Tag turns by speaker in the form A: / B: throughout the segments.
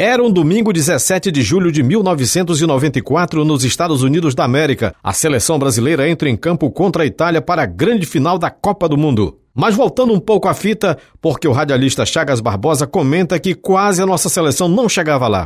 A: Era um domingo 17 de julho de 1994 nos Estados Unidos da América. A seleção brasileira entra em campo contra a Itália para a grande final da Copa do Mundo. Mas voltando um pouco à fita, porque o radialista Chagas Barbosa comenta que quase a nossa seleção não chegava lá.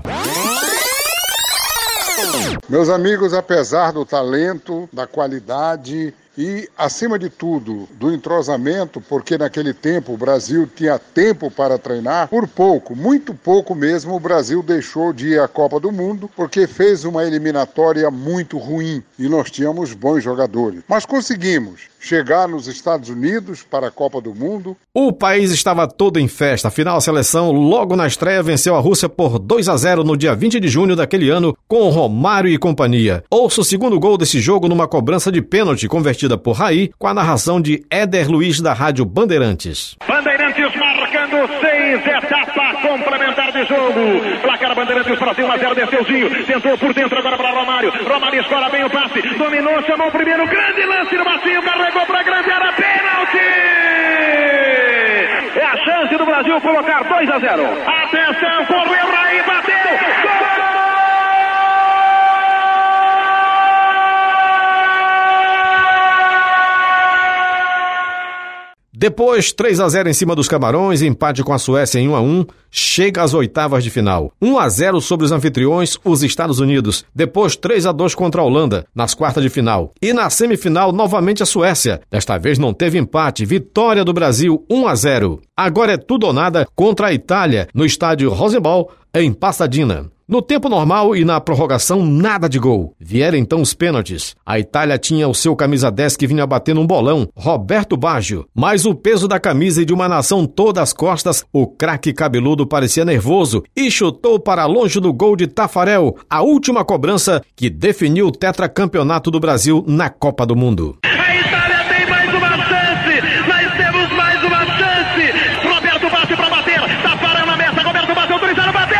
B: Meus amigos, apesar do talento, da qualidade e, acima de tudo, do entrosamento, porque naquele tempo o Brasil tinha tempo para treinar, por pouco, muito pouco mesmo, o Brasil deixou de ir à Copa do Mundo, porque fez uma eliminatória muito ruim e nós tínhamos bons jogadores. Mas conseguimos chegar nos Estados Unidos para a Copa do Mundo.
A: O país estava todo em festa, afinal a seleção logo na estreia venceu a Rússia por 2-0 no dia 20 de junho daquele ano com Romário e companhia. Ouça o segundo gol desse jogo numa cobrança de pênalti convertida por Raí com a narração de Éder Luiz da Rádio Bandeirantes.
C: Bandeirantes marcando 6, etapa complementar de jogo. Placar Bandeirantes, Brasil 1-0, Desceuzinho, tentou por dentro agora para Romário. Romário escola bem o passe, dominou, chamou o primeiro, grande lance no macio, carregou para a grande área, pênalti! É a chance do Brasil colocar 2-0. Atenção, correu Raí, bateu, gol!
A: Depois, 3-0 em cima dos Camarões, empate com a Suécia em 1-1, chega às oitavas de final. 1-0 sobre os anfitriões, os Estados Unidos. Depois, 3-2 contra a Holanda, nas quartas de final. E na semifinal, novamente a Suécia. Desta vez não teve empate, vitória do Brasil, 1-0. Agora é tudo ou nada contra a Itália, no estádio Rosenball, em Pasadena. No tempo normal e na prorrogação, nada de gol. Vieram então os pênaltis. A Itália tinha o seu camisa 10 que vinha batendo um bolão, Roberto Baggio. Mas o peso da camisa e de uma nação toda às costas, o craque cabeludo parecia nervoso e chutou para longe do gol de Tafarel, a última cobrança que definiu o tetracampeonato do Brasil na Copa do Mundo.
C: A Itália tem mais uma chance! Nós temos mais uma chance! Roberto Baggio para bater, Tafarel na meta, Roberto Baggio autorizado, bateu!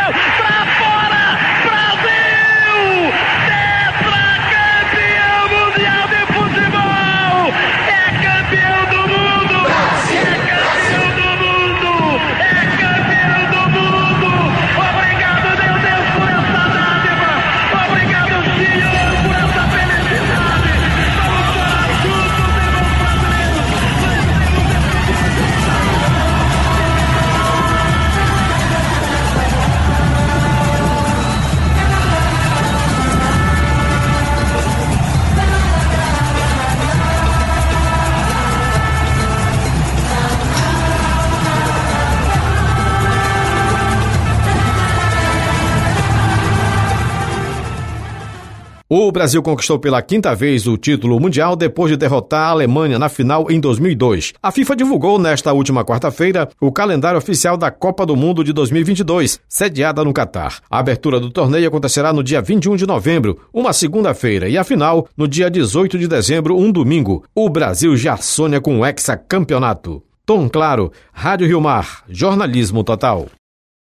A: O Brasil conquistou pela quinta vez o título mundial depois de derrotar a Alemanha na final em 2002. A FIFA divulgou nesta última quarta-feira o calendário oficial da Copa do Mundo de 2022, sediada no Catar. A abertura do torneio acontecerá no dia 21 de novembro, uma segunda-feira, e a final no dia 18 de dezembro, um domingo. O Brasil já sonha com o hexacampeonato. Tom Claro, Rádio Rio Mar, jornalismo total.